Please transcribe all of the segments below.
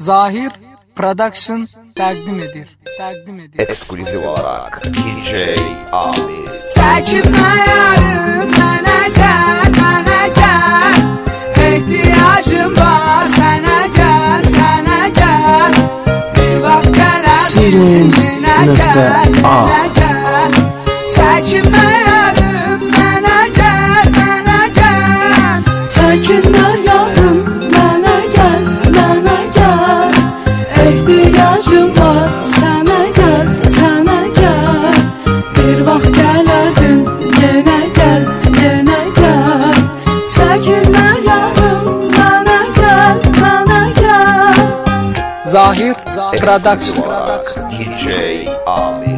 Zahir Production təqdim edir. Eksklüziv olarak DJ Abi. Çəkinmə yarım, mənə gəl, ehtiyacım var, sənə gəl, bir vaxt gələrdim, mənə gəl, çəkinmə yarım, mənə gəl, çəkinmə yarım, mənə gəl, ehtiyacım var, sənə gəl, bir vaxt gələrdin, yenə gəl, çəkinmə yarım, mənə gəl. Zahir Production DJ Abi.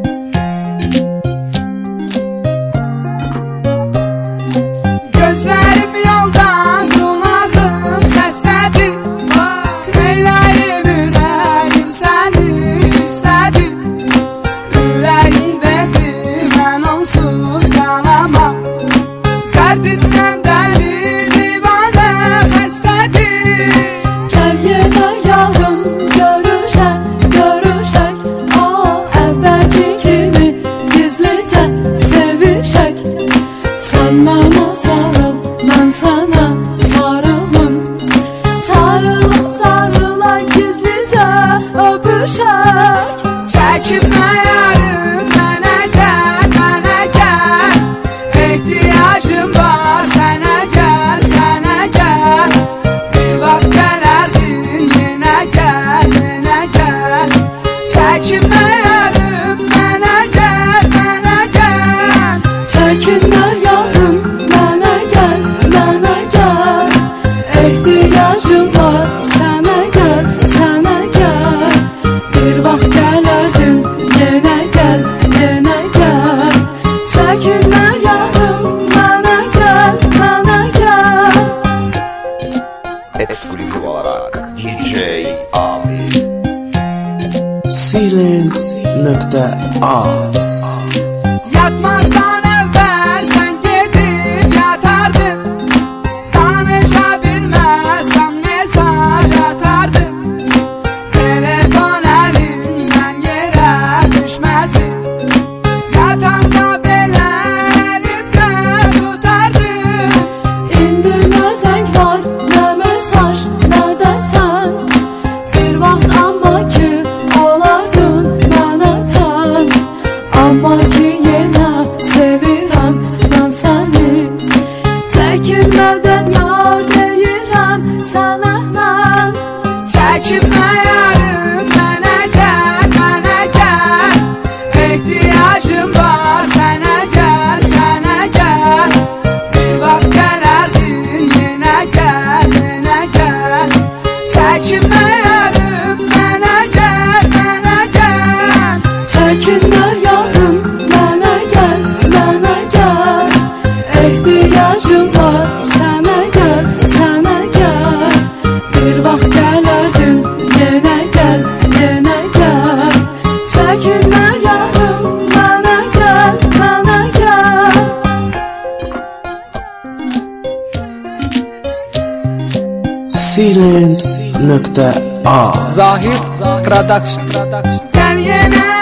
Gözlərim yoldan, qulağım səslədi, neyləyim ürəyim səni istədi, ürəyim dedi, mən onsuz qalamam, dərdimdən dəli divanə xəstədir. Gəl yenə yarın görüşək, əvvəlki kimi gizlicə sevişək, sən mənə sarıl, mən sənə sarılım, sarıla gizlicə öpüşək. Çəkinmə yarım, mənə gəl, ehtiyacım var, sənə gəl, bir vaxt gələrdin, yenə gəl, çəkinmə yarım, mənə gəl, çəkinmə yarım, mənə gəl, ehtiyacım var, sənə gəl, bir vaxt gələrdin, yenə gəl, çəkinmə yarım, mənə gəl. Eksklüziv olarak DJ Abi. Silence.az Yatmazdan evvel sen gidip yatardın, danışa bilmezsem mesaj atardın, telefon elimden yere düşmezdi, yatağımda belə elimde tutardın. İndi ne zəng var, ne mesaj, ne desen, bir vaxt amma ki olardın mənə tən, amma ki yenə sevirəm mən səni, çəkinmədən yar deyirəm sənə mən. Çəkinmə yarım, mənə gəl, ehtiyacım var, sənə gəl, bir vaxt gələrdin, yenə gəl, çəkinmə yarım, mənə gəl, çəkinmə yarım, mənə gəl, ehtiyacım var, sənə gəl, bir vaxt gələrdin, yenə gəl, çəkinmə yarım, mənə gəl. Silence.az Zahir Production Gəl yenə